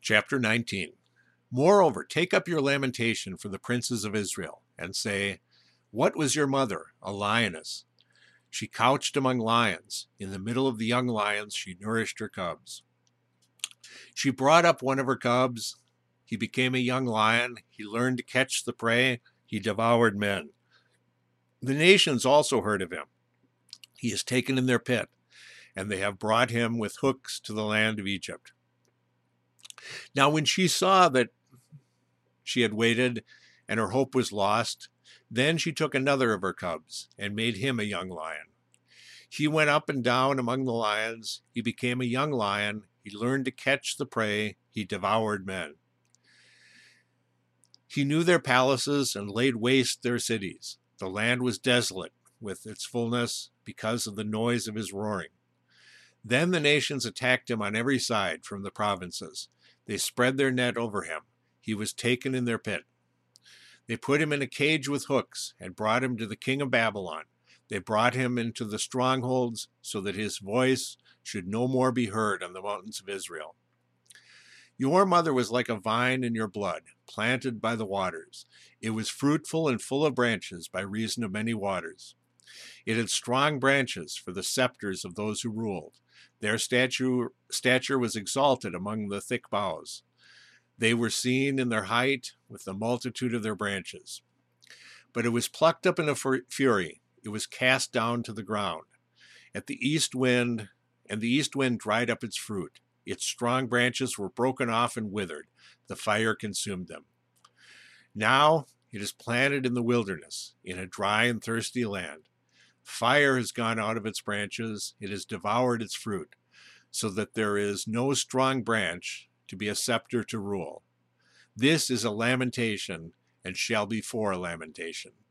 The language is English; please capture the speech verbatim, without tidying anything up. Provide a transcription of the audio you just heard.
Chapter nineteen. Moreover, take up your lamentation for the princes of Israel, and say, What was your mother? A lioness. She couched among lions. In the middle of the young lions she nourished her cubs. She brought up one of her cubs. He became a young lion. He learned to catch the prey. He devoured men. The nations also heard of him. He is taken in their pit, and they have brought him with hooks to the land of Egypt. Now when she saw that she had waited and her hope was lost, then she took another of her cubs and made him a young lion. He went up and down among the lions. He became a young lion. He learned to catch the prey. He devoured men. He knew their palaces and laid waste their cities. The land was desolate with its fullness because of the noise of his roaring. Then the nations attacked him on every side from the provinces. They spread their net over him. He was taken in their pit. They put him in a cage with hooks and brought him to the king of Babylon. They brought him into the strongholds so that his voice should no more be heard on the mountains of Israel. Your mother was like a vine in your blood, planted by the waters. It was fruitful and full of branches by reason of many waters. It had strong branches for the scepters of those who ruled. Their stature, stature was exalted among the thick boughs. They were seen in their height with the multitude of their branches. But it was plucked up in a fury. It was cast down to the ground. At the east wind, and the east wind dried up its fruit. Its strong branches were broken off and withered. The fire consumed them. Now it is planted in the wilderness, in a dry and thirsty land. Fire has gone out of its branches. It has devoured its fruit, so that there is no strong branch to be a scepter to rule. This is a lamentation, and shall be for a lamentation.